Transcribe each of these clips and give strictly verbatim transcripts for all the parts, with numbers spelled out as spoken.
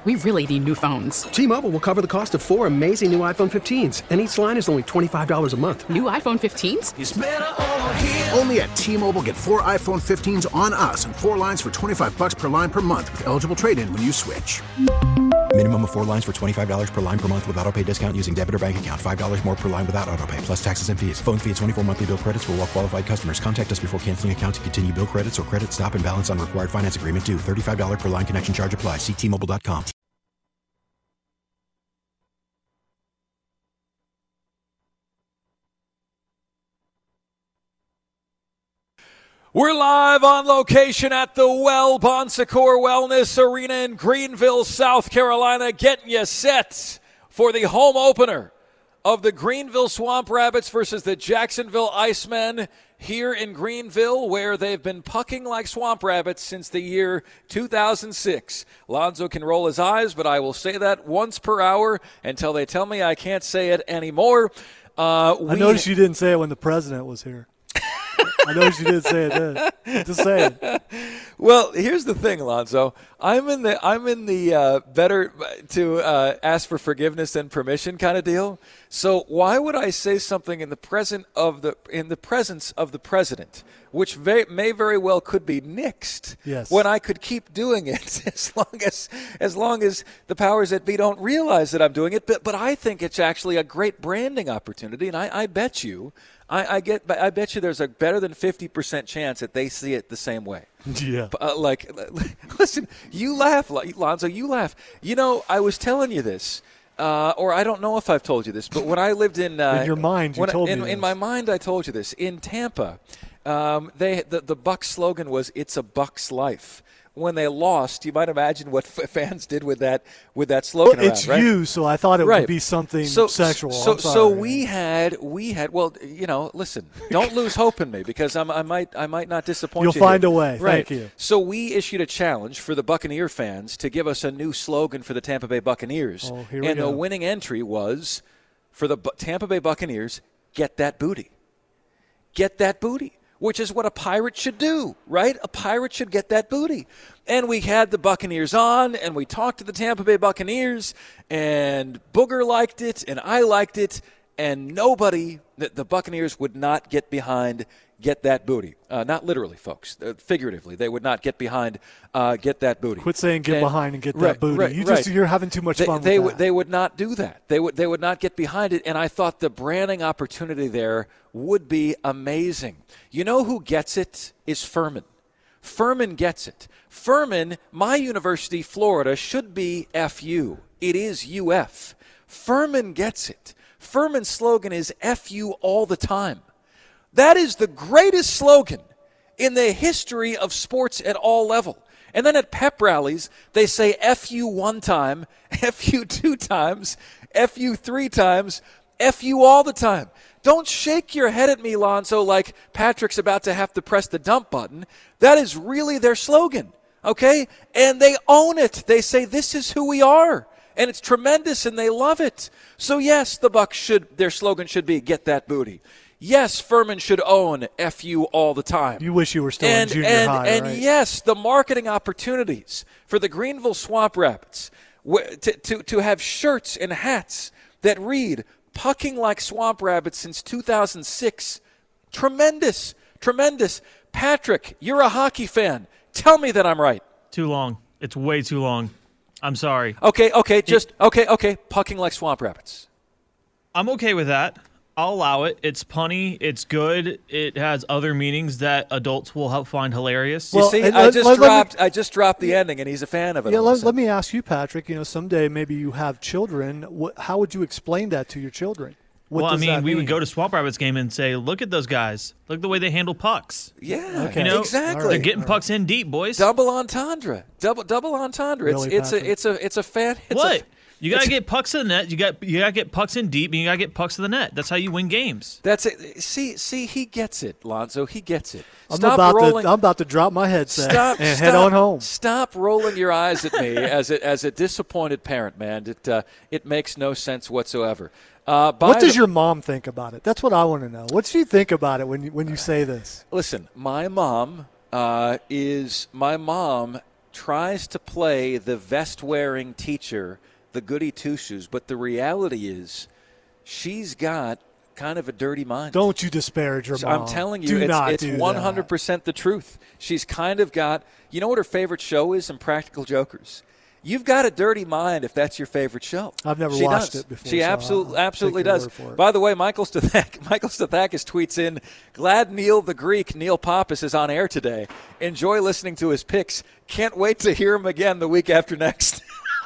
We really need new phones. T-Mobile will cover the cost of four amazing new iPhone fifteens, and each line is only twenty-five dollars a month. New iPhone fifteens? It's better over here. Only at T-Mobile, get four iPhone fifteens on us and four lines for twenty-five dollars per line per month with eligible trade-in when you switch. Minimum of four lines for twenty-five dollars per line per month with autopay discount using debit or bank account. five dollars more per line without autopay, plus taxes and fees. Phone fee at twenty-four monthly bill credits for well-qualified customers. Contact us before canceling account to continue bill credits or credit stop and balance on required finance agreement due. thirty-five dollars per line connection charge applies. See T Mobile dot com. We're live on location at the Well Bon Secours Wellness Arena in Greenville, South Carolina, getting you set for the home opener of the Greenville Swamp Rabbits versus the Jacksonville Icemen here in Greenville, where they've been pucking like swamp rabbits since the year two thousand six. Lonzo can roll his eyes, but I will say that once per hour until they tell me I can't say it anymore. Uh, I noticed you didn't say it when the president was here. I noticed you didn't say it then. Just saying. Well, here's the thing, Alonzo. I'm in the I'm in the uh, better to uh, ask for forgiveness and permission kind of deal. So why would I say something in the present of the in the presence of the president, which may, may very well could be nixed, yes, when I could keep doing it as long as as long as the powers that be don't realize that I'm doing it. But but I think it's actually a great branding opportunity, and I, I bet you. I, I get. I bet you there's a better than fifty percent chance that they see it the same way. Yeah. Uh, like, listen, you laugh, Lonzo. You laugh. You know, I was telling you this, uh, or I don't know if I've told you this, but when I lived in uh, in your mind, you when, told in, me. In this. my mind, I told you this. In Tampa, um, they the the Bucs slogan was "It's a Bucs life." When they lost, you might imagine what f- fans did with that with that slogan. Well, it's around, right? you, so I thought it right. would be something so, sexual. So, I'm sorry. so we had we had. Well, you know, listen, don't lose hope in me because I'm, I might I might not disappoint You'll you. You'll find here. a way. Right. Thank you. So we issued a challenge for the Buccaneer fans to give us a new slogan for the Tampa Bay Buccaneers, oh, here we and go. the winning entry was for the Bu- Tampa Bay Buccaneers. Get that booty. Get that booty. Which is what a pirate should do, right? A pirate should get that booty. And we had the Buccaneers on, and we talked to the Tampa Bay Buccaneers, and Booger liked it, and I liked it, and nobody, the, the Buccaneers would not get behind get that booty. Uh, not literally, folks. Uh, figuratively, they would not get behind uh, get that booty. Quit saying get and, behind and get right, that booty. Right, you just, right. You're having too much they, fun they with would, that. They would not do that. They would, they would not get behind it, and I thought the branding opportunity there would be amazing. You know who gets it is Furman. Furman gets it. Furman, my university, Florida, should be F U. It is U F. Furman gets it. Furman's slogan is F U all the time. That is the greatest slogan in the history of sports at all level. And then at pep rallies, they say F U one time, F U two times, F U three times, F U all the time. Don't shake your head at me, Lonzo, like Patrick's about to have to press the dump button. That is really their slogan, okay? And they own it. They say, this is who we are. And it's tremendous, and they love it. So, yes, the Bucs should, their slogan should be, get that booty. Yes, Furman should own F U all the time. You wish you were still and, in junior and, high, And, right? yes, the marketing opportunities for the Greenville Swamp Rabbits to, to, to have shirts and hats that read, pucking like swamp rabbits since two thousand six. Tremendous, tremendous. Patrick, you're a hockey fan. Tell me that I'm right. Too long. It's way too long. I'm sorry. Okay, okay, just, okay, okay. Pucking like swamp rabbits. I'm okay with that. I'll allow it. It's punny. It's good. It has other meanings that adults will help find hilarious. You Well, see, and I let- just let- let me- dropped. I just dropped the ending, and he's a fan of it. Yeah, all of a let, sudden. let me ask you, Patrick. You know, someday maybe you have children. What, how would you explain that to your children? What well, I does mean, that we mean? would go to Swamp Rabbits game and say, look at those guys. Look at the way they handle pucks. Yeah, Okay. You know, exactly. They're getting pucks in deep, boys. Double entendre. Double double entendre. Really, it's it's Patrick? a it's a it's a fan. It's what? A, you got to it's- get pucks to the net. You got you got to get pucks in deep, and you got to get pucks to the net. That's how you win games. That's it. See, see, he gets it, Lonzo. He gets it. I'm Stop about rolling. to. I'm about to drop my headset Stop, and stop, head on home. Stop rolling your eyes at me as a, as a disappointed parent, man. It uh, it makes no sense whatsoever. Uh, by What does the- your mom think about it? That's what I want to know. What does she think about it when you when you say this? Listen, my mom uh, is my mom tries to play the vest-wearing teacher, the goody two-shoes, but the reality is she's got kind of a dirty mind. Don't you disparage her mom. I'm telling you, do it's, not it's do one hundred percent that. the truth. She's kind of got, you know what her favorite show is in Practical Jokers? You've got a dirty mind if that's your favorite show. I've never she watched does. it before. She so absolutely, I'll absolutely take your does. word for it. By the way, Michael Stathak, Michael Stathakis tweets in, glad Neil the Greek, Neil Pappas, is on air today. Enjoy listening to his picks. Can't wait to hear him again the week after next.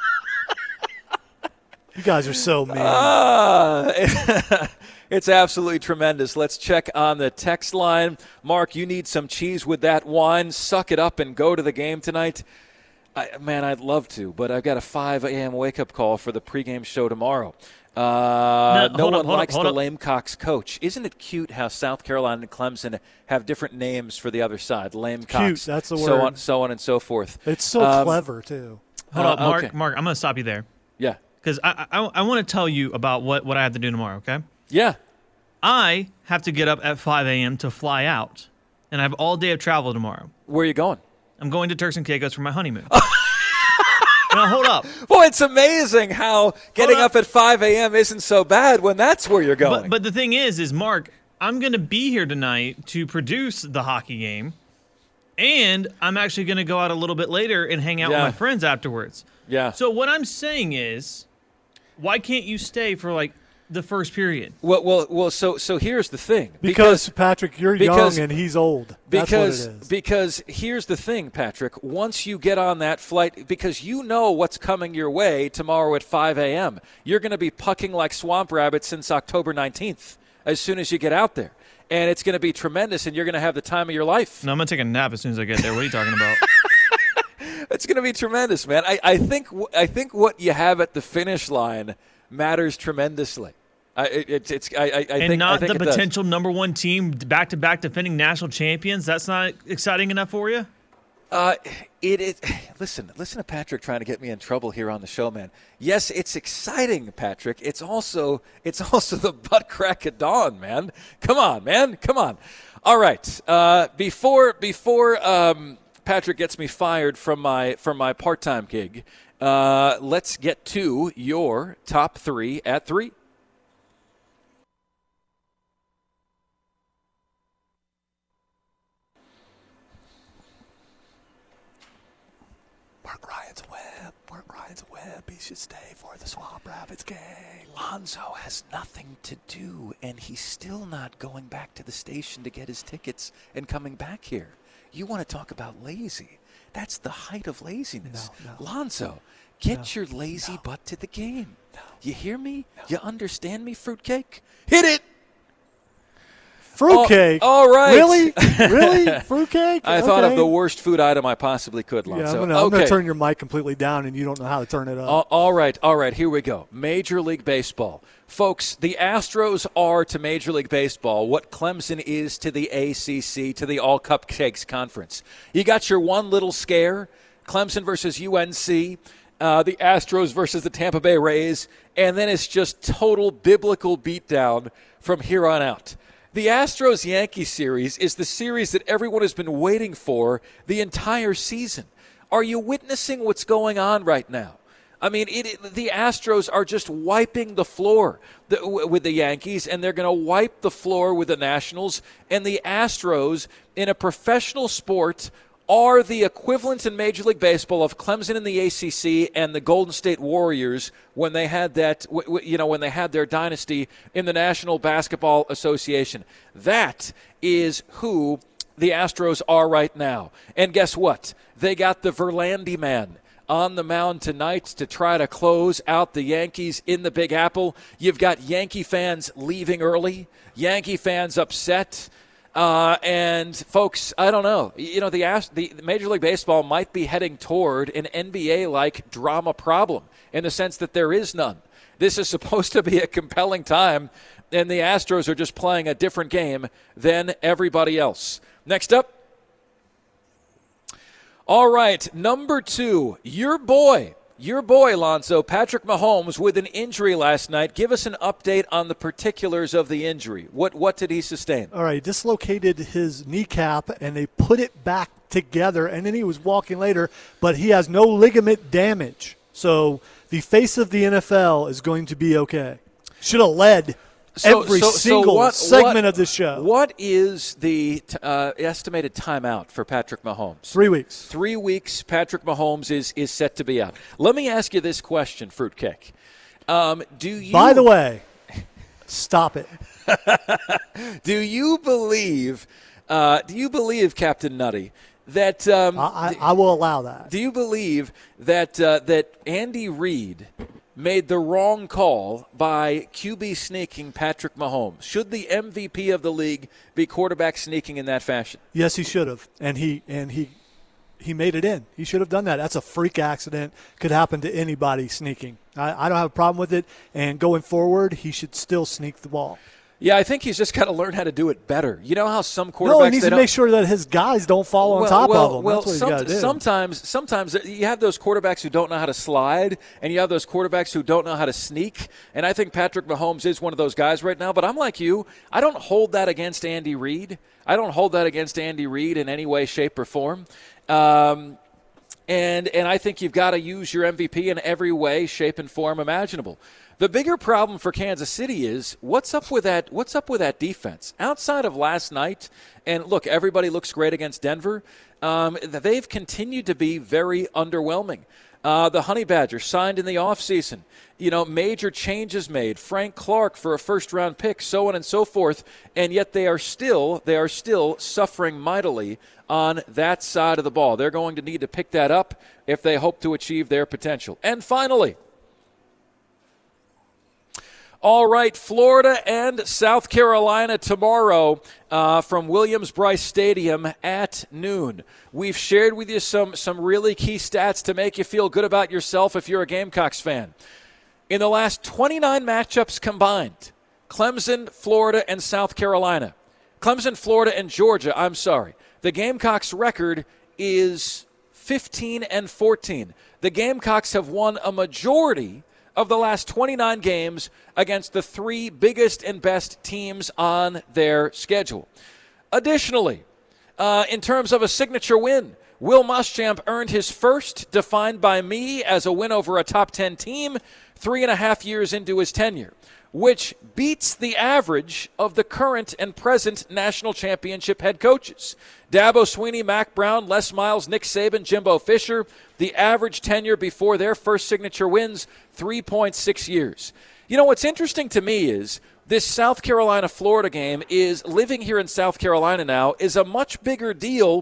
You guys are so mean. Uh, it's absolutely tremendous. Let's check on the text line. Mark, you need some cheese with that wine. Suck it up and go to the game tonight. I, man, I'd love to, but I've got a five a.m. wake-up call for the pregame show tomorrow. Uh, no, no one up, likes up, the up. Lamecocks coach. Isn't it cute how South Carolina and Clemson have different names for the other side? Lamecocks. Cute, that's the so word. on, so on and so forth. It's so Um, clever, too. Hold Uh, on, Mark. okay. Mark, I'm going to stop you there Yeah. because I I, I want to tell you about what, what I have to do tomorrow. Okay. Yeah. I have to get up at five a.m. to fly out, and I have all day of travel tomorrow. Where are you going? I'm going to Turks and Caicos for my honeymoon. Now, hold up. Boy, it's amazing how getting Hold up at five a.m. isn't so bad when that's where you're going. But, but the thing is, is Mark, I'm going to be here tonight to produce the hockey game, and I'm actually going to go out a little bit later and hang out Yeah. with my friends afterwards. yeah. So what I'm saying is, why can't you stay for like the first period? Well, well, well. So, so here's the thing. Because, Patrick, you're because- young and he's old. That's Because what it is. because here's the thing, Patrick. Once you get on that flight, because you know what's coming your way tomorrow at five a.m., you're going to be pucking like swamp rabbits since October nineteenth as soon as you get out there. And it's going to be tremendous, and you're going to have the time of your life. No, I'm going to take a nap as soon as I get there. What are you talking about? It's going to be tremendous, man. I, I think I think what you have at the finish line matters tremendously. I, it, it's it's I, I, I and think not I think the it does. potential number one team back-to-back defending national champions? That's not exciting enough for you? Uh, it is. Listen, listen to Patrick trying to get me in trouble here on the show, man. Yes, it's exciting, Patrick. It's also it's also the butt crack of dawn, man. Come on, man. Come on. All right. Uh, before before um, Patrick gets me fired from my from my part-time gig, uh, let's get to your top three at three. Mark Ryan's web. Mark Ryan's web. He should stay for the Swamp Rabbits game. Lonzo has nothing to do, and he's still not going back to the station to get his tickets and coming back here. You want to talk about lazy? That's the height of laziness. No, no. Lonzo, get No, your lazy no. butt to the game. No. You hear me? You understand me, fruitcake? Hit it! Fruitcake. Oh, all right. Really? Really? Fruitcake? I thought of Okay. the worst food item I possibly could, Yeah, Lonzo. I'm going to okay. turn your mic completely down, and you don't know how to turn it up. All- all right, all right, here we go. Major League Baseball. Folks, the Astros are to Major League Baseball what Clemson is to the A C C, to the All Cupcakes Conference. You got your one little scare, Clemson versus U N C, uh, the Astros versus the Tampa Bay Rays, and then it's just total biblical beatdown from here on out. The Astros-Yankees series is the series that everyone has been waiting for the entire season. Are you witnessing what's going on right now? I mean, it, it, the Astros are just wiping the floor the, w- with the Yankees, and they're going to wipe the floor with the Nationals. And the Astros, in a professional sport, are the equivalent in Major League Baseball of Clemson in the A C C and the Golden State Warriors when they had that, w- w- you know, when they had their dynasty in the National Basketball Association. That is who the Astros are right now. And guess what? They got the Verlandy man on the mound tonight to try to close out the Yankees in the Big Apple. You've got Yankee fans leaving early, Yankee fans upset. Uh, and, folks, I don't know. You know, the, the Major League Baseball might be heading toward an N B A-like drama problem in the sense that there is none. This is supposed to be a compelling time, and the Astros are just playing a different game than everybody else. Next up. All right, number two, your boy, Your boy, Lonzo, Patrick Mahomes, with an injury last night. Give us an update on the particulars of the injury. What what did he sustain? All right, dislocated his kneecap, and they put it back together, and then he was walking later, but he has no ligament damage. So the face of the N F L is going to be okay. Should have led So, every so, single so what, segment what, of the show. What is the uh, estimated timeout for Patrick Mahomes? Three weeks. Three weeks, Patrick Mahomes is, is set to be out. Let me ask you this question, Fruitcake. Um, do you? By the way, stop it. do you believe? Uh, do you believe, Captain Nutty, that um, I, I, I will allow that. Do you believe that uh, that Andy Reid made the wrong call by Q B sneaking Patrick Mahomes? Should the M V P of the league be quarterback sneaking in that fashion? Yes, he should have, and he and he he made it in. He should have done that. That's a freak accident. Could happen to anybody sneaking. I, I don't have a problem with it. And going forward, he should still sneak the ball. Yeah, I think he's just got to learn how to do it better. You know how some quarterbacks no, he needs they to don't, make sure that his guys don't fall on well, top well, of him. Well, That's what he's some, got to do. sometimes, sometimes you have those quarterbacks who don't know how to slide, and you have those quarterbacks who don't know how to sneak. And I think Patrick Mahomes is one of those guys right now. But I'm like you. I don't hold that against Andy Reid. I don't hold that against Andy Reid in any way, shape, or form. Um, and and I think you've got to use your M V P in every way, shape, and form imaginable. The bigger problem for Kansas City is what's up with that what's up with that defense? Outside of last night, and look, everybody looks great against Denver, um, they've continued to be very underwhelming. Uh, the Honey Badger signed in the offseason. You know, major changes made. Frank Clark for a first-round pick, so on and so forth, and yet they are still they are still suffering mightily on that side of the ball. They're going to need to pick that up if they hope to achieve their potential. And finally, all right, Florida and South Carolina tomorrow uh, from Williams-Brice Stadium at noon. We've shared with you some, some really key stats to make you feel good about yourself if you're a Gamecocks fan. In the last twenty-nine matchups combined, Clemson, Florida, and South Carolina. Clemson, Florida, and Georgia, I'm sorry. The Gamecocks' record is fifteen and fourteen. The Gamecocks have won a majority of the last twenty-nine games against the three biggest and best teams on their schedule. Additionally, uh, in terms of a signature win, Will Muschamp earned his first, defined by me as a win over a top ten team, three and a half years into his tenure, which beats the average of the current and present national championship head coaches. Dabo Swinney, Mac Brown, Les Miles, Nick Saban, Jimbo Fisher, the average tenure before their first signature wins, three point six years. You know, what's interesting to me is this South Carolina-Florida game is, living here in South Carolina now, is a much bigger deal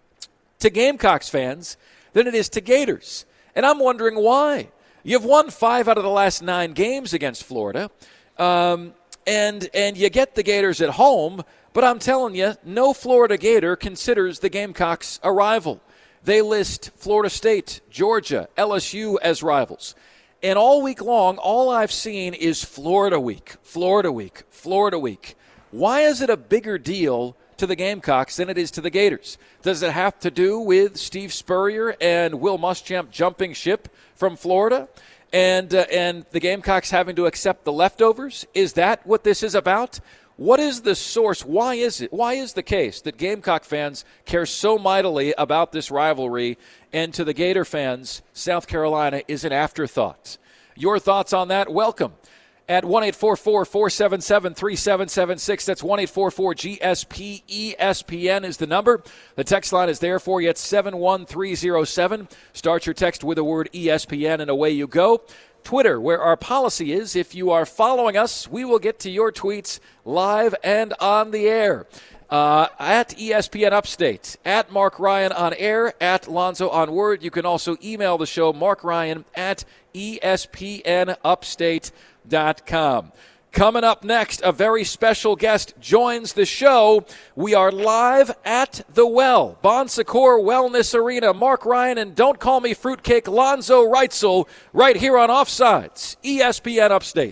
to Gamecocks fans than it is to Gators. And I'm wondering why. You've won five out of the last nine games against Florida, um, and and you get the Gators at home, but I'm telling you, no Florida Gator considers the Gamecocks a rival. They list Florida State, Georgia, L S U as rivals. And all week long, all I've seen is Florida week, Florida week, Florida week. Why is it a bigger deal to the Gamecocks than it is to the Gators? Does it have to do with Steve Spurrier and Will Muschamp jumping ship from Florida and uh, and the Gamecocks having to accept the leftovers? Is that what this is about? What is the source? Why is it? Why is the case that Gamecock fans care so mightily about this rivalry, and to the Gator fans, South Carolina is an afterthought? Your thoughts on that? Welcome at one eight four four, four seven seven, three seven seven six. That's one eight four four G S P E S P N is the number. The text line is there for you at seven one three zero seven. Start your text with the word E S P N and away you go. Twitter, where our policy is, if you are following us, we will get to your tweets live and on the air. Uh, at E S P N Upstate, at Mark Ryan on air, at Lonzo on Word. You can also email the show, Mark Ryan at E S P N Upstate dot com. Coming up next, a very special guest joins the show. We are live at the Well, Bon Secours Wellness Arena. Mark Ryan and Don't Call Me Fruitcake, Lonzo Reitzel, right here on Offsides, E S P N Upstate.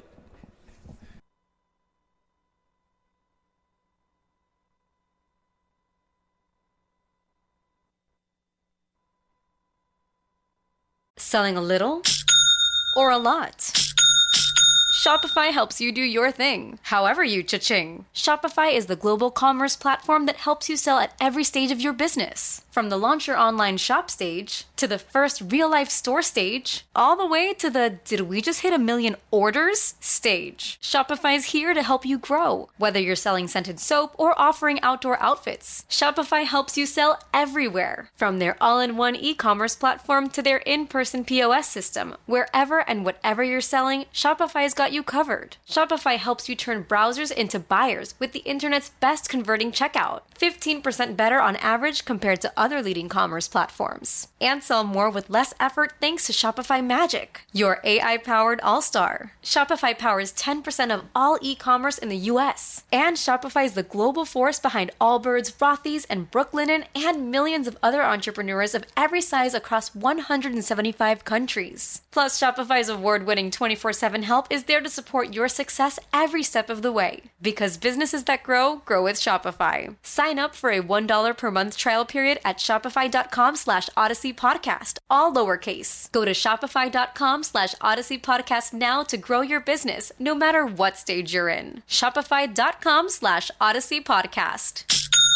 Selling a little or a lot? Shopify helps you do your thing, however you cha-ching. Shopify is the global commerce platform that helps you sell at every stage of your business. From the launch your online shop stage, to the first real-life store stage, all the way to the did we just hit a million orders stage. Shopify's here to help you grow. Whether you're selling scented soap or offering outdoor outfits, Shopify helps you sell everywhere. From their all-in-one e-commerce platform to their in-person P O S system, wherever and whatever you're selling, Shopify's got you covered. Shopify helps you turn browsers into buyers with the internet's best converting checkout. fifteen percent better on average compared to other leading commerce platforms. And sell more with less effort thanks to Shopify Magic, your A I-powered all-star. Shopify powers ten percent of all e-commerce in the U S. And Shopify is the global force behind Allbirds, Rothy's, and Brooklinen, and millions of other entrepreneurs of every size across one hundred seventy-five countries. Plus, Shopify's award-winning twenty-four seven help is there to support your success every step of the way. Because businesses that grow, grow with Shopify. Sign up for a one dollar per month trial period at shopify.com slash Odyssey Podcast, all lowercase. Go to shopify.com slash Odyssey Podcast now to grow your business, no matter what stage you're in. Shopify.com slash Odyssey Podcast.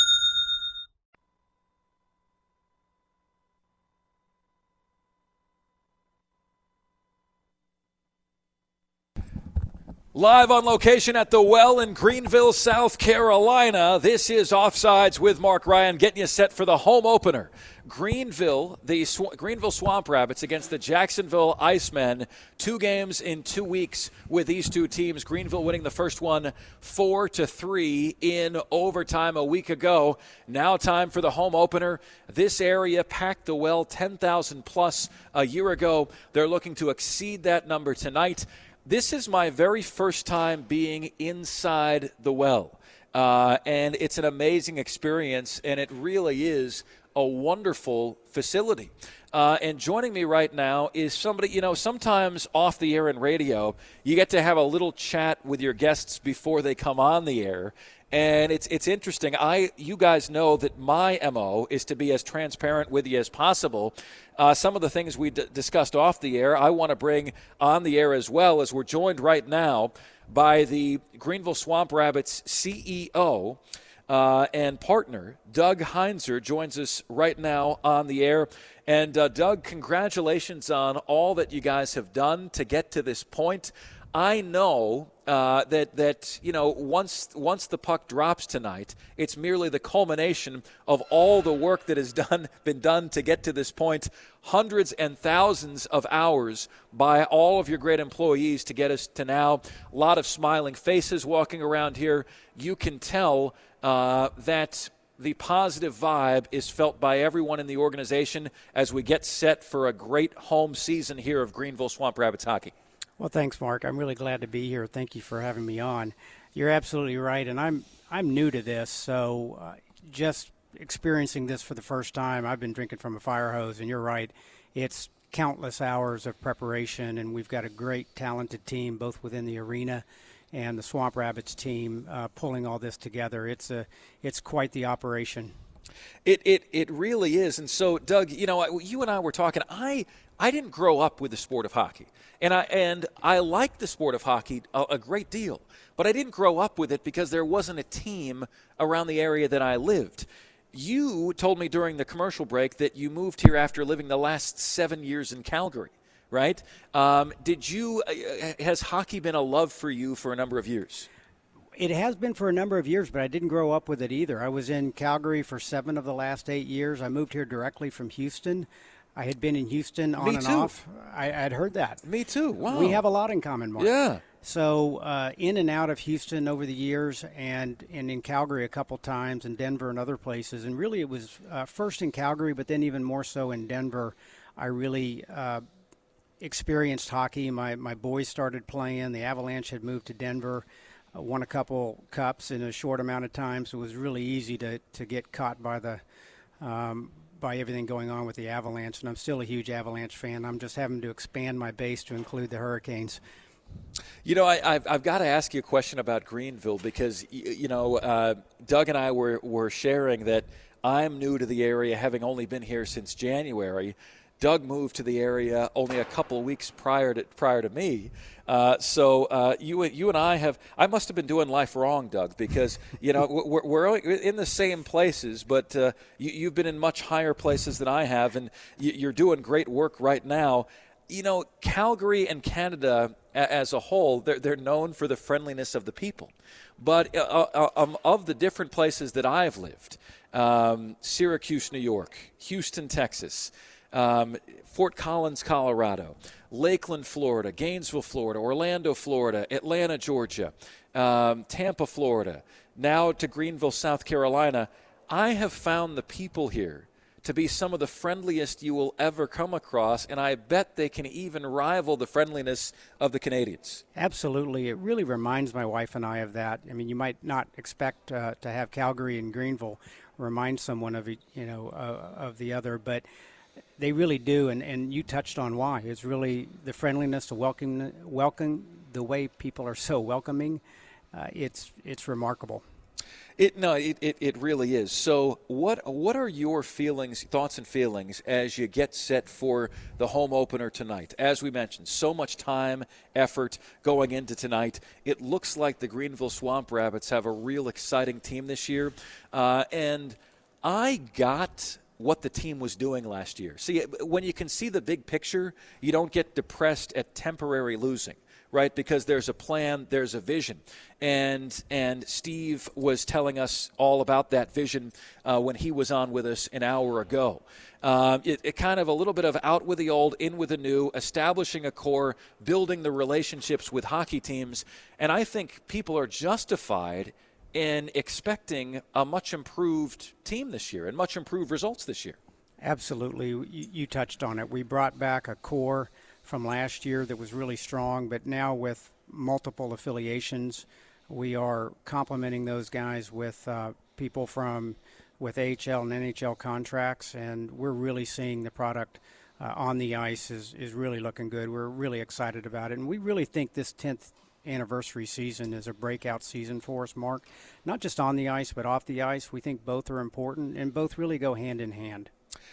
Live on location at the Well in Greenville, South Carolina. This is Offsides with Mark Ryan, getting you set for the home opener. Greenville, the Sw- Greenville Swamp Rabbits against the Jacksonville Icemen. Two games in two weeks with these two teams. Greenville winning the first one four to three in overtime a week ago. Now time for the home opener. This area packed the Well ten thousand plus a year ago. They're looking to exceed that number tonight. This is my very first time being inside the Well, uh, and it's an amazing experience, and it really is a wonderful facility. Uh, and joining me right now is somebody, you know, sometimes off the air in radio, you get to have a little chat with your guests before they come on the air. And it's it's interesting. I you guys know that my M O is to be as transparent with you as possible. Uh, some of the things we d- discussed off the air, I want to bring on the air as well, as we're joined right now by the Greenville Swamp Rabbits C E O uh, and partner, Doug Heinzer, joins us right now on the air. And uh, Doug, congratulations on all that you guys have done to get to this point. I know uh, that that you know once once the puck drops tonight, it's merely the culmination of all the work that has done been done to get to this point. Hundreds and thousands of hours by all of your great employees to get us to now. A lot of smiling faces walking around here. You can tell uh, that the positive vibe is felt by everyone in the organization as we get set for a great home season here of Greenville Swamp Rabbits hockey. Well, thanks, Mark. I'm really glad to be here. Thank you for having me on. You're absolutely right, and I'm I'm new to this, so uh, just experiencing this for the first time. I've been drinking from a fire hose, and you're right. It's countless hours of preparation, and we've got a great, talented team both within the arena and the Swamp Rabbits team uh, pulling all this together. It's a it's quite the operation. It it it really is. And so, Doug, you know, you and I were talking. I I didn't grow up with the sport of hockey, and I and I like the sport of hockey a, a great deal. But I didn't grow up with it because there wasn't a team around the area that I lived. You told me during the commercial break that you moved here after living the last seven years in Calgary, right? Um, did you? Has hockey been a love for you for a number of years? It has been for a number of years, but I didn't grow up with it either. I was in Calgary for seven of the last eight years. I moved here directly from Houston. I had been in Houston on Me and too. off. I, I'd heard that. Me too. Wow. We have a lot in common, Mark. Yeah. So uh, in and out of Houston over the years, and, and in Calgary a couple times, and Denver and other places. And really it was uh, first in Calgary, but then even more so in Denver. I really uh, experienced hockey. My, my boys started playing. The Avalanche had moved to Denver. Uh, won a couple cups in a short amount of time, so it was really easy to, to get caught by the um, by everything going on with the Avalanche. And I'm still a huge Avalanche fan. I'm just having to expand my base to include the Hurricanes. You know, I, I've, I've got to ask you a question about Greenville because, you know, uh, Doug and I were, were sharing that I'm new to the area, having only been here since January. Doug moved to the area only a couple of weeks prior to prior to me. Uh, so uh, you you and I have I must have been doing life wrong, Doug, because you know we're, we're in the same places, but uh, you, you've been in much higher places than I have, and you're doing great work right now. You know, Calgary and Canada as a whole, they're, they're known for the friendliness of the people. But uh, um, of the different places that I've lived, um, Syracuse, New York, Houston, Texas, um, Fort Collins, Colorado, Lakeland, Florida, Gainesville, Florida, Orlando, Florida, Atlanta, Georgia, um, Tampa, Florida, now to Greenville, South Carolina, I have found the people here to be some of the friendliest you will ever come across, and I bet they can even rival the friendliness of the Canadians. Absolutely. It really reminds my wife and I of that. I mean, you might not expect uh, to have Calgary and Greenville remind someone of, you know, uh, of the other, but they really do, and, and you touched on why. It's really the friendliness, the welcome, welcome the way people are so welcoming. Uh, it's it's remarkable. It no, it, it, it really is. So what what are your feelings, thoughts and feelings as you get set for the home opener tonight? As we mentioned, so much time, effort going into tonight. It looks like the Greenville Swamp Rabbits have a real exciting team this year. Uh, and I got what the team was doing last year. See, when you can see the big picture, you don't get depressed at temporary losing. Right, because there's a plan, there's a vision, and and Steve was telling us all about that vision uh, when he was on with us an hour ago. Um, it, it kind of a little bit of out with the old, in with the new, establishing a core, building the relationships with hockey teams, and I think people are justified in expecting a much improved team this year and much improved results this year. Absolutely, you, you touched on it. We brought back a core from last year that was really strong, but now with multiple affiliations, we are complementing those guys with uh, people from with A H L and N H L contracts, and we're really seeing the product uh, on the ice is, is really looking good. We're really excited about it, and we really think this tenth anniversary season is a breakout season for us, Mark. Not just on the ice, but off the ice. We think both are important, and both really go hand in hand.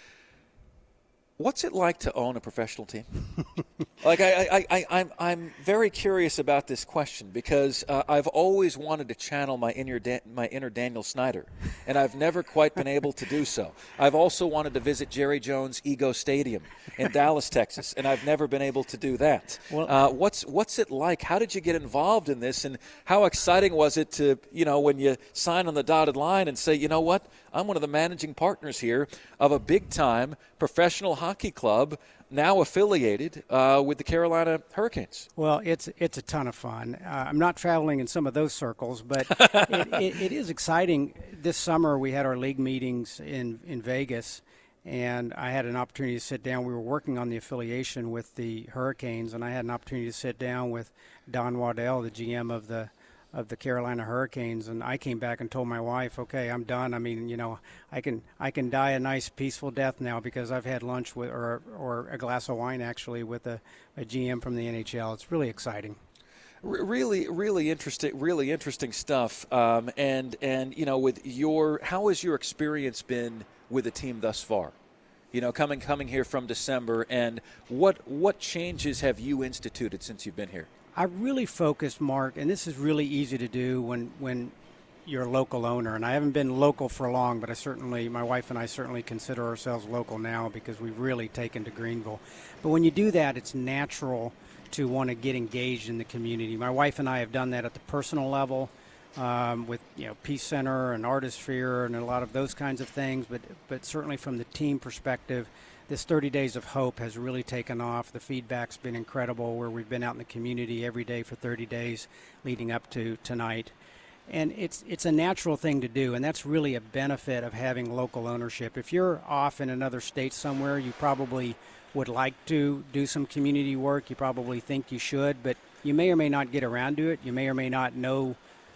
What's it like to own a professional team? like I, I, I, I'm, I'm very curious about this question because uh, I've always wanted to channel my inner, da- my inner Daniel Snyder, and I've never quite been able to do so. I've also wanted to visit Jerry Jones' Ego Stadium in Dallas, Texas, and I've never been able to do that. Well, uh, what's what's it like? How did you get involved in this, and how exciting was it to, you know, when you sign on the dotted line and say, you know what, I'm one of the managing partners here of a big-time professional hockey club now affiliated uh, with the Carolina Hurricanes. Well, it's it's a ton of fun. Uh, I'm not traveling in some of those circles, but it, it, it is exciting. This summer we had our league meetings in, in Vegas, and I had an opportunity to sit down. We were working on the affiliation with the Hurricanes, and I had an opportunity to sit down with Don Waddell, the G M of the of the Carolina Hurricanes, and I came back and told my wife, okay, I'm done. I mean, you know, I can I can die a nice peaceful death now because I've had lunch with or or a glass of wine actually with a, a G M from the N H L. It's really exciting. Really, really interesting, really interesting stuff. Um, and and you know, with your, how has your experience been with the team thus far? You know, coming coming here from December, and what what changes have you instituted since you've been here? I really focused, Mark, and this is really easy to do when, when you're a local owner. And I haven't been local for long, but I certainly, my wife and I certainly consider ourselves local now because we've really taken to Greenville. But when you do that, it's natural to want to get engaged in the community. My wife and I have done that at the personal level um, with, you know, Peace Center and Artisphere and a lot of those kinds of things. But, but certainly from the team perspective, this thirty days of hope has really taken off. The feedback's been incredible where we've been out in the community every day for thirty days leading up to tonight. And it's it's a natural thing to do, and that's really a benefit of having local ownership. If you're off in another state somewhere, you probably would like to do some community work. You probably think you should, but you may or may not get around to it. You may or may not know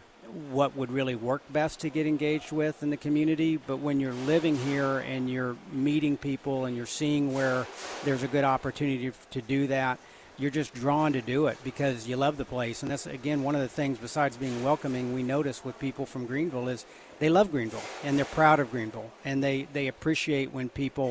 what would really work best to get engaged with in the community. But when you're living here and you're meeting people and you're seeing where there's a good opportunity to do that, you're just drawn to do it because you love the place. And that's, again, one of the things besides being welcoming we notice with people from Greenville is they love Greenville and they're proud of Greenville, and they, they appreciate when people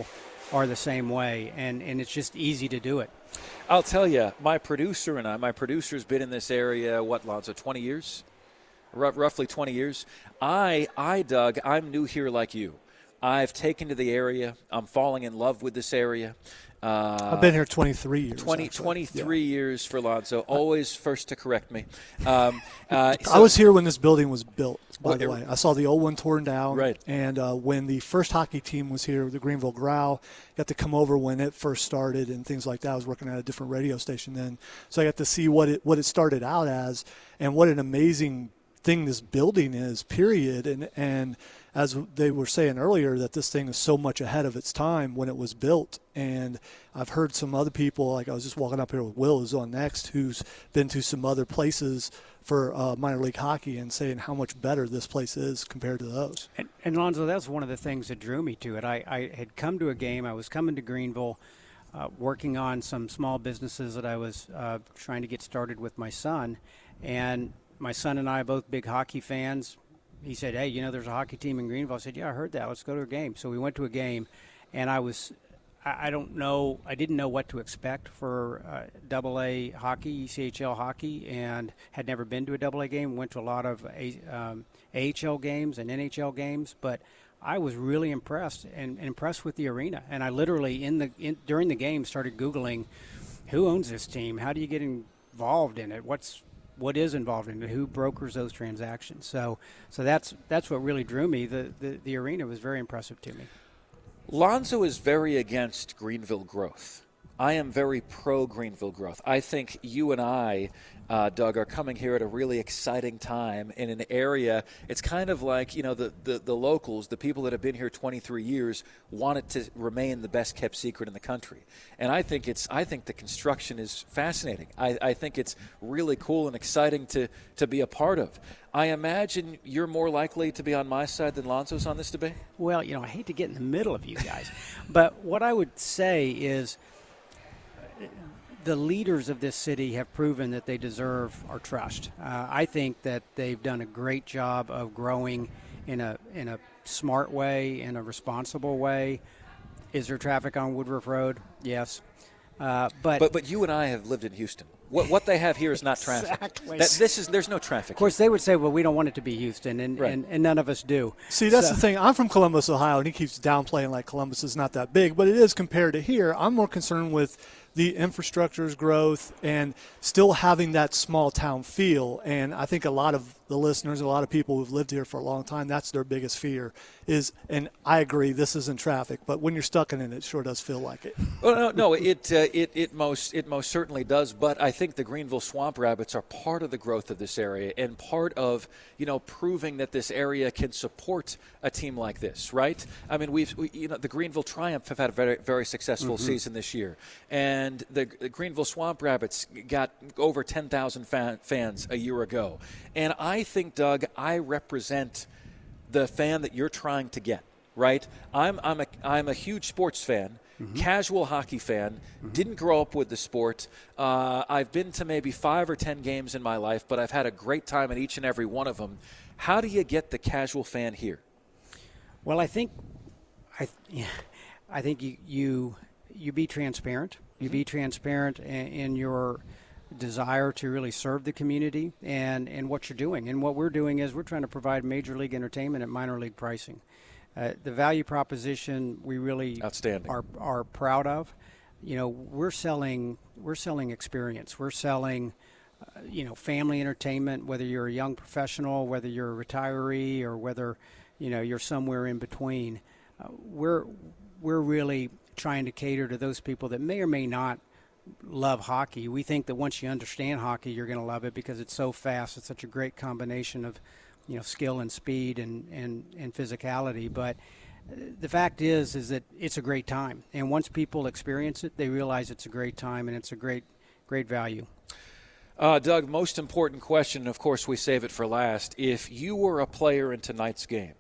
are the same way, and, and it's just easy to do it. I'll tell you, my producer and I, my producer's been in this area, what, Lonzo, twenty years? R- roughly twenty years. I, I, Doug, I'm new here like you. I've taken to the area. I'm falling in love with this area. Uh, I've been here twenty-three years. twenty, twenty-three yeah. years for Lonzo. Always first to correct me. Um, uh, so, I was here when this building was built, by well, the it, way. I saw the old one torn down. Right. And uh, when the first hockey team was here, the Greenville Growl, got to come over when it first started and things like that. I was working at a different radio station then. So I got to see what it what it started out as and what an amazing thing this building is, period. And and as they were saying earlier, that this thing is so much ahead of its time when it was built. And I've heard some other people, like I was just walking up here with Will, who's on next, who's been to some other places for uh, minor league hockey and saying how much better this place is compared to those. And, and Lonzo, that's one of the things that drew me to it. I, I had come to a game. I was coming to Greenville, uh, working on some small businesses that I was uh, trying to get started with my son. And my son and I are both big hockey fans. He said, hey, you know, there's a hockey team in Greenville. I said, yeah, I heard that. Let's go to a game. So we went to a game, and I was – I don't know – I didn't know what to expect for uh, double A hockey, E C H L hockey, and had never been to a double A game. Went to a lot of a, um, A H L games and N H L games, but I was really impressed and, and impressed with the arena. And I literally, in the in, during the game, started Googling who owns this team, how do you get involved in it, what's – what is involved in it, who brokers those transactions. So so that's that's what really drew me. The, the, the arena was very impressive to me. Lonzo is very against Greenville growth. I am very pro-Greenville growth. I think you and I, uh, Doug, are coming here at a really exciting time in an area. It's kind of like, you know, the, the, the locals, the people that have been here twenty-three years, want it to remain the best-kept secret in the country. And I think it's I think the construction is fascinating. I, I think it's really cool and exciting to, to be a part of. I imagine you're more likely to be on my side than Lonzo's on this debate? Well, you know, I hate to get in the middle of you guys. But what I would say is the leaders of this city have proven that they deserve our trust. Uh, I think that they've done a great job of growing in a in a smart way, in a responsible way. Is there traffic on Woodruff Road? Yes. Uh, but, but but you and I have lived in Houston. What what they have here is not traffic. Exactly. That, this is there's no traffic. Of course, here. they would say, well, we don't want it to be Houston, and, right. and, and none of us do. See, that's so. the thing. I'm from Columbus, Ohio, and he keeps downplaying like Columbus is not that big, but it is compared to here. I'm more concerned with the infrastructure's growth and still having that small town feel. And I think a lot of the listeners, a lot of people who've lived here for a long time, that's their biggest fear is, and I agree, this isn't traffic, but when you're stuck in it, it sure does feel like it. Well, no, no, it, uh, it, it most, it most certainly does. But I think the Greenville Swamp Rabbits are part of the growth of this area and part of, you know, proving that this area can support a team like this, right? I mean, we've, we, you know, the Greenville Triumph have had a very, very successful mm-hmm. season this year. And the, the Greenville Swamp Rabbits got over ten thousand fan, fans a year ago. And I think, Doug, I represent the fan that you're trying to get, right? I'm, I'm, a, I'm a huge sports fan, mm-hmm. casual hockey fan, mm-hmm. didn't grow up with the sport. Uh, I've been to maybe five or ten games in my life, but I've had a great time at each and every one of them. How do you get the casual fan here? Well, I think I, yeah, I think you, you, you be transparent. You mm-hmm. be transparent in, in your desire to really serve the community and, and what you're doing. And what we're doing is we're trying to provide major league entertainment at minor league pricing. Uh, the value proposition we really Outstanding. are are proud of. You know, we're selling we're selling experience. We're selling uh, you know, family entertainment, whether you're a young professional, whether you're a retiree, or whether, you know, you're somewhere in between. Uh, we're we're really trying to cater to those people that may or may not love hockey. We think that once you understand hockey, you're going to love it because it's so fast. It's such a great combination of, you know, skill and speed and, and, and physicality. But the fact is, is that it's a great time. And once people experience it, they realize it's a great time and it's a great, great value. Uh, Doug, most important question, of course, we save it for last. If you were a player in tonight's game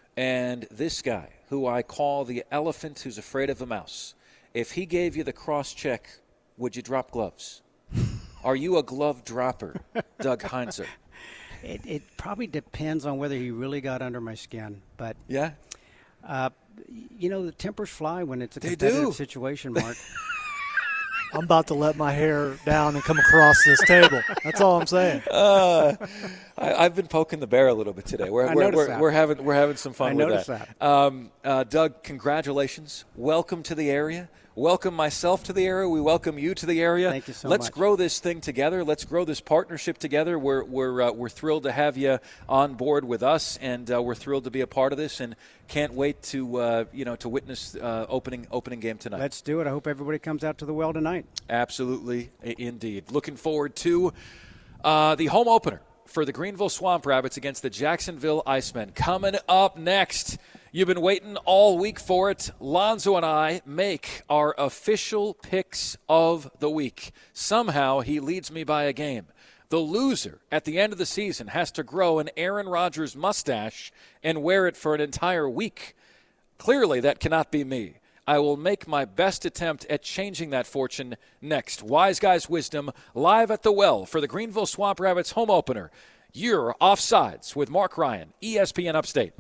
and this guy, who I call the elephant who's afraid of a mouse, if he gave you the cross-check, would you drop gloves? Are you a glove dropper, Doug Heinzer? It, it probably depends on whether he really got under my skin. But yeah, uh, you know, the tempers fly when it's a They competitive do. situation, Mark. I'm about to let my hair down and come across this table. That's all I'm saying. Uh, I, I've been poking the bear a little bit today. We're, I we're, noticed we're, that. we're having we're having some fun I with noticed that. that. Um, uh, Doug, congratulations. Welcome to the area. Welcome myself to the area. We welcome you to the area. Thank you so Let's much. grow this thing together. Let's grow this partnership together. We're we're uh, we're thrilled to have you on board with us, and uh, we're thrilled to be a part of this, and can't wait to uh, you know to witness uh, opening opening game tonight. Let's do it. I hope everybody comes out to the well tonight. Absolutely, i- indeed. Looking forward to uh, the home opener for the Greenville Swamp Rabbits against the Jacksonville Icemen. Coming up next, you've been waiting all week for it. Lonzo and I make our official picks of the week. Somehow he leads me by a game. The loser at the end of the season has to grow an Aaron Rodgers mustache and wear it for an entire week. Clearly, that cannot be me. I will make my best attempt at changing that fortune next. Wise Guys Wisdom, live at the well for the Greenville Swamp Rabbits home opener. You're Offsides with Mark Ryan, E S P N Upstate.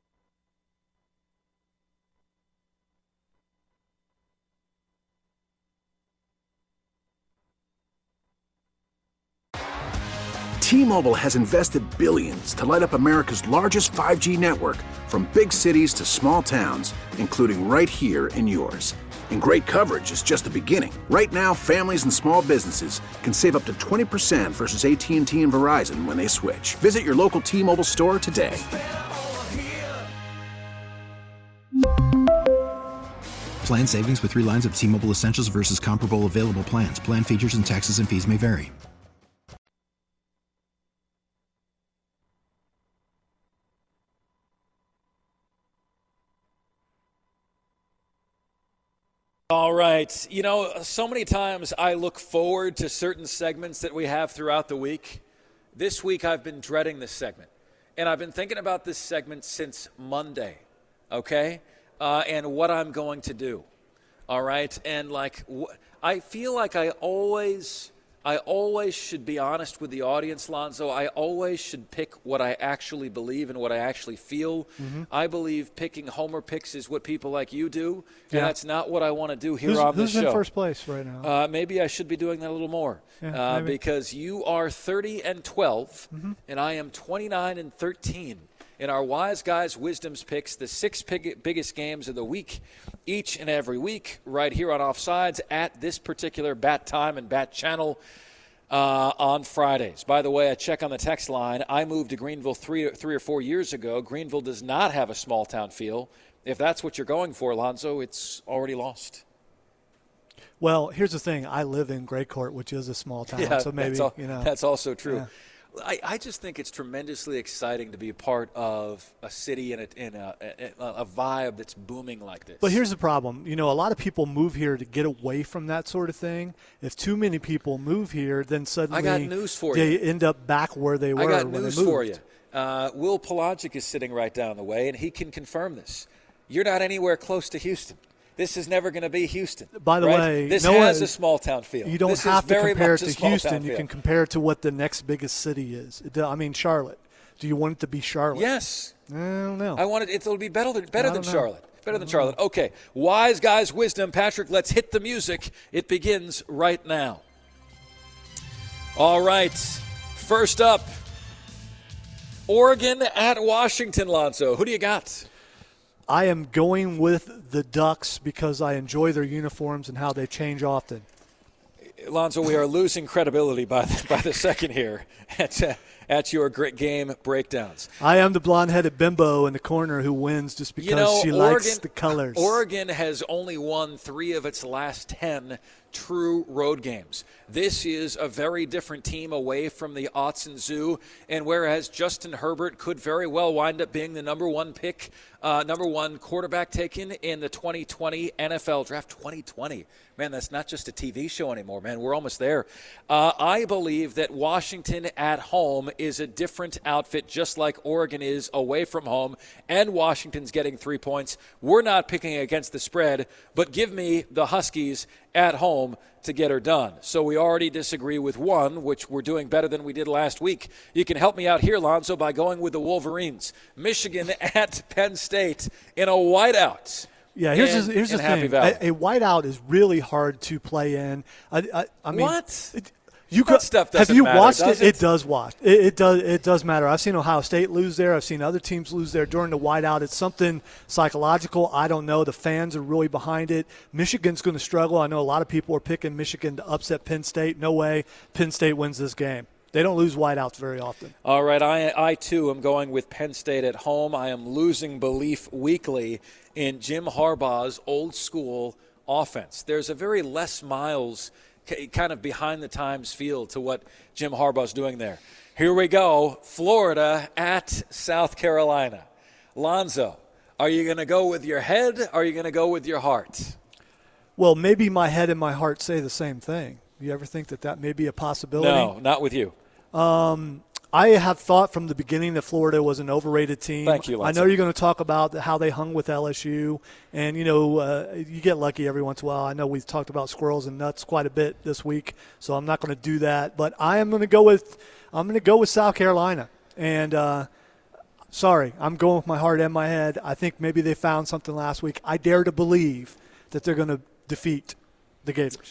T-Mobile has invested billions to light up America's largest five G network, from big cities to small towns, including right here in yours. And great coverage is just the beginning. Right now, families and small businesses can save up to twenty percent versus A T and T and Verizon when they switch. Visit your local T-Mobile store today. Plan savings with three lines of T-Mobile Essentials versus comparable available plans. Plan features and taxes and fees may vary. All right. You know, so many times I look forward to certain segments that we have throughout the week. This week I've been dreading this segment. And I've been thinking about this segment since Monday, okay? Uh, and what I'm going to do, all right? And, like, wh- I feel like I always... I always should be honest with the audience, Lonzo. I always should pick what I actually believe and what I actually feel. Mm-hmm. I believe picking homer picks is what people like you do, and Yeah. that's not what I want to do here who's on this who's show. in first place right now? Uh, maybe I should be doing that a little more, Yeah, uh, maybe. because you are thirty and twelve, Mhm. and I am twenty-nine and thirteen. In our Wise Guys Wisdom's picks, the six pig- biggest games of the week, each and every week, right here on Offsides at this particular bat time and bat channel. Uh, on Fridays. By the way, I check on the text line. I moved to Greenville three, three or four years ago. Greenville does not have a small town feel. If that's what you're going for, Lonzo, it's already lost. Well, here's the thing. I live in Gray Court, which is a small town, Yeah, so maybe that's, al- you know. that's also true. Yeah. I, I just think it's tremendously exciting to be a part of a city and a, in a, a, a vibe that's booming like this. But here's the problem. You know, a lot of people move here to get away from that sort of thing. If too many people move here, then suddenly I got news for they you. end up back where they were I got when news they moved. for you. Uh, Will Pelagic is sitting right down the way, and he can confirm this. You're not anywhere close to Houston. This is never going to be Houston. By the right? way, this no has one- a small town feel. You don't this have is to very compare much it a to small Houston. town You feel. can compare it to what the next biggest city is. It- I mean, Charlotte. Do you want it to be Charlotte? Yes. I don't know. I want it. It'll be better than better I than don't know. Charlotte. Better than Charlotte. Okay. Wise Guys Wisdom. Patrick, let's hit the music. It begins right now. All right. First up, Oregon at Washington, Lonzo. Who do you got? I am going with the Ducks because I enjoy their uniforms and how they change often. Lonzo, we are losing credibility by the, by the second here at, uh, at your great game breakdowns. I am the blonde-headed bimbo in the corner who wins just because You know, she Oregon, likes the colors. Oregon has only won three of its last ten true road games. This is a very different team away from the Autzen Zoo, and whereas Justin Herbert could very well wind up being the number one pick, uh, number one quarterback taken in the twenty twenty N F L Draft. twenty twenty. Man, that's not just a T V show anymore, man. We're almost there. Uh, I believe that Washington at home is a different outfit, just like Oregon is away from home, and Washington's getting three points. We're not picking against the spread, but give me the Huskies at home to get her done. So we already disagree with one, which we're doing better than we did last week. You can help me out here, Lonzo, by going with the Wolverines. Michigan at Penn State in a whiteout. Yeah, here's in, the, here's the Happy thing. Valley. A, a whiteout is really hard to play in. I, I, I mean, What? It, you that could, stuff have doesn't you matter, watched does it? it? It does watch. It, it does. It does matter. I've seen Ohio State lose there. I've seen other teams lose there during the whiteout. It's something psychological. I don't know. The fans are really behind it. Michigan's going to struggle. I know a lot of people are picking Michigan to upset Penn State. No way. Penn State wins this game. They don't lose whiteouts very often. All right, I, I too am going with Penn State at home. I am losing belief weekly in Jim Harbaugh's old school offense. There's a very Les Miles kind of behind the times feel to what Jim Harbaugh's doing there. Here we go, Florida at South Carolina. Lonzo, are you going to go with your head or are you going to go with your heart? Well, maybe my head and my heart say the same thing. You ever think that that may be a possibility? No, not with you. Um, I have thought from the beginning that Florida was an overrated team. Thank you, I know you're going to talk about how they hung with L S U, and, you know, uh, you get lucky every once in a while. I know we've talked about squirrels and nuts quite a bit this week, so I'm not going to do that. But I am going to go with I'm going to go with South Carolina. And uh, sorry, I'm going with my heart and my head. I think maybe they found something last week. I dare to believe that they're going to defeat the Gators.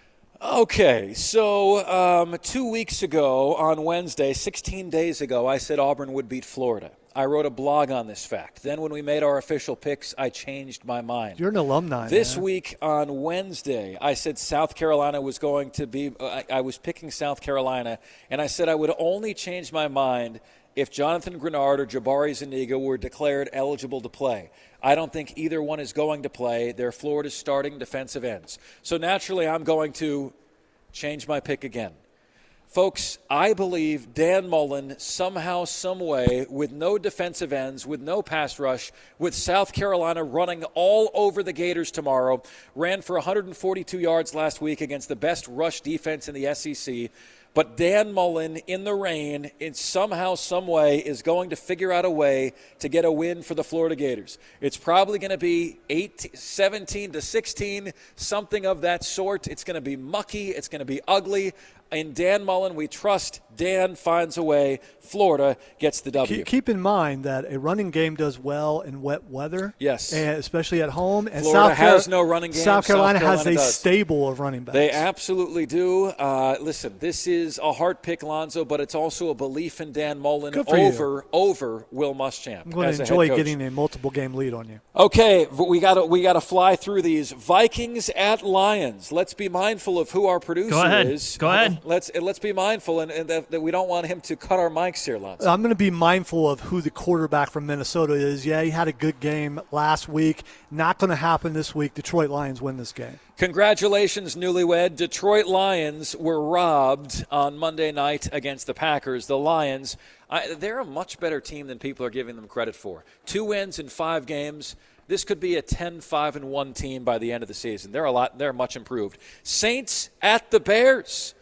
Okay, so um, two weeks ago on Wednesday, sixteen days ago, I said Auburn would beat Florida. I wrote a blog on this fact. Then when we made our official picks, I changed my mind. You're an alumni. This man. week on Wednesday, I said South Carolina was going to be I, I was picking South Carolina, and I said I would only change my mind if Jonathan Grenard or Jabari Zuniga were declared eligible to play. I don't think either one is going to play. They're Florida's starting defensive ends. So naturally, I'm going to change my pick again. Folks, I believe Dan Mullen somehow, some way, with no defensive ends, with no pass rush, with South Carolina running all over the Gators tomorrow, ran for one hundred forty-two yards last week against the best rush defense in the S E C. But Dan Mullen, in the rain, in somehow, some way, is going to figure out a way to get a win for the Florida Gators. It's probably going to be eighteen, seventeen to sixteen, something of that sort. It's going to be mucky. It's going to be ugly. In Dan Mullen, we trust Dan finds a way. Florida gets the W. Keep, keep in mind that a running game does well in wet weather. Yes. And especially at home. And Florida South has Car- no running game. South Carolina, South Carolina has a does. stable of running backs. They absolutely do. Uh, listen, this is a heart pick, Lonzo, but it's also a belief in Dan Mullen Good for over you. over Will Muschamp. I'm going as to a head enjoy coach. getting a multiple game lead on you. Okay, we got to we got to fly through these. Vikings at Lions. Let's be mindful of who our producer Go ahead. is. Go ahead. Let's let's be mindful, and, and that, that we don't want him to cut our mics here, Lonzo. I'm going to be mindful of who the quarterback from Minnesota is. Yeah, he had a good game last week. Not going to happen this week. Detroit Lions win this game. Congratulations, newlywed. Detroit Lions were robbed on Monday night against the Packers. The Lions, I, they're a much better team than people are giving them credit for. Two wins in five games. This could be a ten five and one team by the end of the season. They're a lot. They're much improved. Saints at the Bears.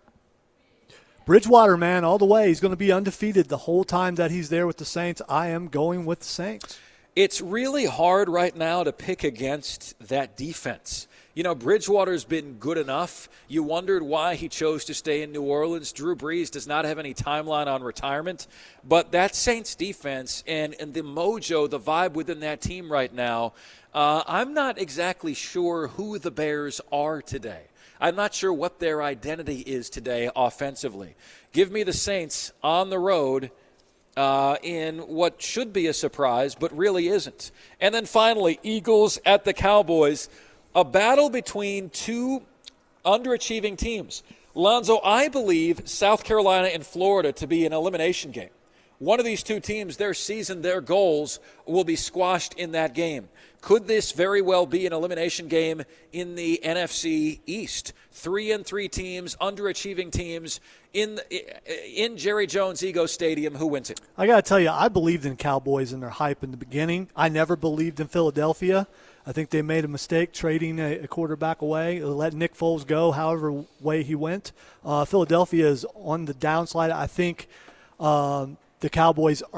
Bridgewater, man, all the way. He's going to be undefeated the whole time that he's there with the Saints. I am going with the Saints. It's really hard right now to pick against that defense. You know, Bridgewater's been good enough. You wondered why he chose to stay in New Orleans. Drew Brees does not have any timeline on retirement. But that Saints defense and, and the mojo, the vibe within that team right now, uh, I'm not exactly sure who the Bears are today. I'm not sure what their identity is today offensively. Give me the Saints on the road uh, in what should be a surprise, but really isn't. And then finally, Eagles at the Cowboys. A battle between two underachieving teams. Lonzo, I believe South Carolina and Florida to be an elimination game. One of these two teams, their season, their goals will be squashed in that game. Could this very well be an elimination game in the N F C East? Three and three teams, underachieving teams in in Jerry Jones Ego Stadium. Who wins it? I got to tell you, I believed in Cowboys and their hype in the beginning. I never believed in Philadelphia. I think they made a mistake trading a, a quarterback away, let Nick Foles go however way he went. Uh, Philadelphia is on the downside. I think um, the Cowboys are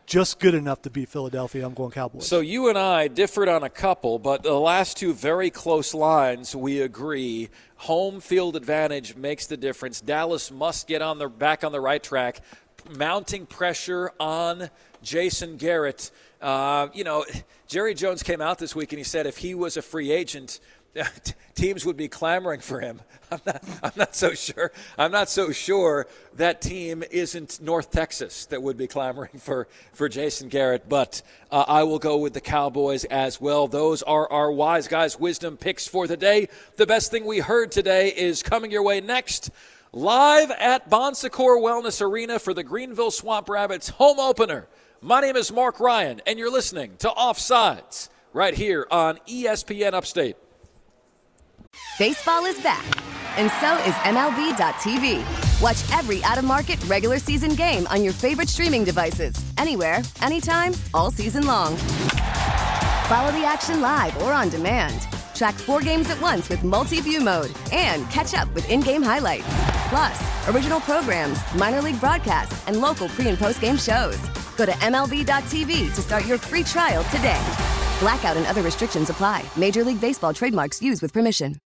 just good enough to beat Philadelphia. I'm going Cowboys. So you and I differed on a couple, but the last two very close lines, we agree. Home field advantage makes the difference. Dallas must get on the back on the right track, mounting pressure on Jason Garrett. Uh, you know, Jerry Jones came out this week and he said if he was a free agent, teams would be clamoring for him. I'm not, I'm not so sure. I'm not so sure that team isn't North Texas that would be clamoring for, for Jason Garrett. But uh, I will go with the Cowboys as well. Those are our Wise Guys Wisdom picks for the day. The best thing we heard today is coming your way next. Live at Bon Secours Wellness Arena for the Greenville Swamp Rabbits home opener. My name is Mark Ryan, and you're listening to Offsides right here on E S P N Upstate. Baseball is back, and so is M L B dot T V. Watch every out-of-market regular season game on your favorite streaming devices, anywhere, anytime, all season long. Follow the action live or on demand. Track four games at once with multi-view mode and catch up with in-game highlights. Plus, original programs, minor league broadcasts, and local pre- and post-game shows. Go to M L B dot T V to start your free trial today. Blackout and other restrictions apply. Major League Baseball trademarks used with permission.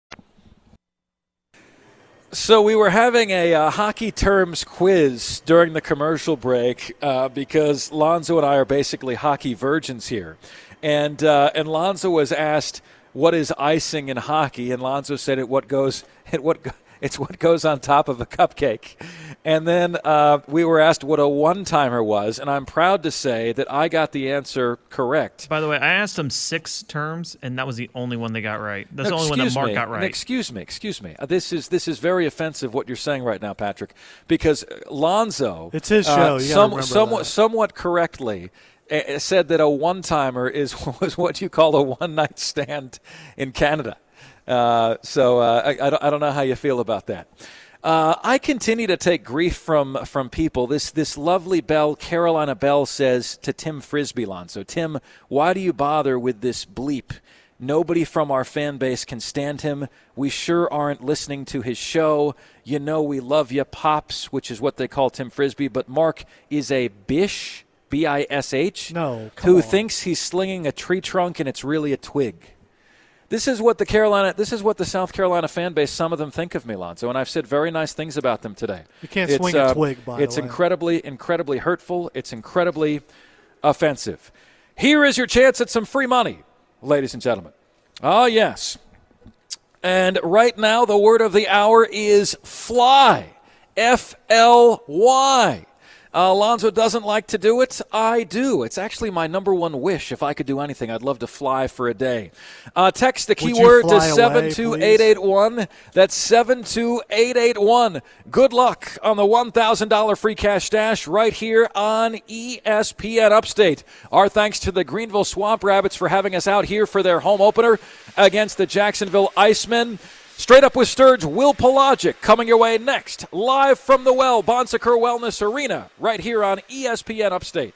So we were having a uh, hockey terms quiz during the commercial break uh, because Lonzo and I are basically hockey virgins here. And uh, and Lonzo was asked, what is icing in hockey? And Lonzo said it what goes it what it's what goes on top of a cupcake. And then uh, we were asked what a one-timer was, and I'm proud to say that I got the answer correct. By the way, I asked them six terms, and that was the only one they got right. That's no, the only one that Mark me. got right. Excuse me, excuse me. Uh, this is this is very offensive what you're saying right now, Patrick, because Lonzo, it's his show. Uh, you some, somewhat, that. somewhat correctly, uh, said that a one-timer is was what you call a one-night stand in Canada. Uh, so uh, I, I, don't, I don't know how you feel about that. Uh, I continue to take grief from from people. This this lovely Belle, Carolina Belle, says to Tim Frisbee, Lonzo, Tim, why do you bother with this bleep? Nobody from our fan base can stand him. We sure aren't listening to his show. You know we love you, Pops, which is what they call Tim Frisbee. But Mark is a bish, B I S H, no, who on. thinks he's slinging a tree trunk and it's really a twig. This is what the Carolina, this is what the South Carolina fan base, some of them think of me, Lonzo, and I've said very nice things about them today. You can't it's, swing uh, a twig, by It's the way. incredibly, incredibly hurtful. It's incredibly offensive. Here is your chance at some free money, ladies and gentlemen. Ah, yes. And right now, the word of the hour is fly. F L Y. Uh, Alonzo doesn't like to do it. I do. It's actually my number one wish. If I could do anything, I'd love to fly for a day. Uh, text the keyword to seven two eight eight one. That's seven two eight eight one. Good luck on the one thousand dollars free cash stash right here on E S P N Upstate. Our thanks to the Greenville Swamp Rabbits for having us out here for their home opener against the Jacksonville Icemen. Straight Up with Sturge, Will Pelagic, coming your way next, live from the Well, Bon Secours Wellness Arena, right here on E S P N Upstate.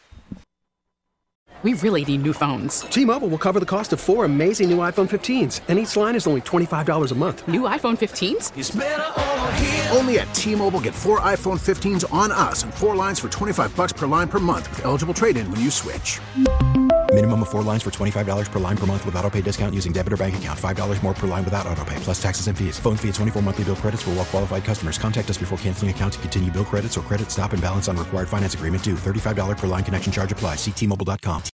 We really need new phones. T-Mobile will cover the cost of four amazing new iPhone fifteens, and each line is only twenty-five dollars a month. New iPhone fifteens? It's better over here. Only at T-Mobile, get four iPhone fifteens on us and four lines for twenty-five dollars per line per month with eligible trade-in when you switch. Minimum of four lines for twenty-five dollars per line per month with autopay discount using debit or bank account. five dollars more per line without autopay, plus taxes and fees. Phone fee at twenty-four monthly bill credits for well-qualified customers. Contact us before canceling account to continue bill credits or credit stop and balance on required finance agreement due. thirty-five dollars per line connection charge applies. See T Mobile dot com.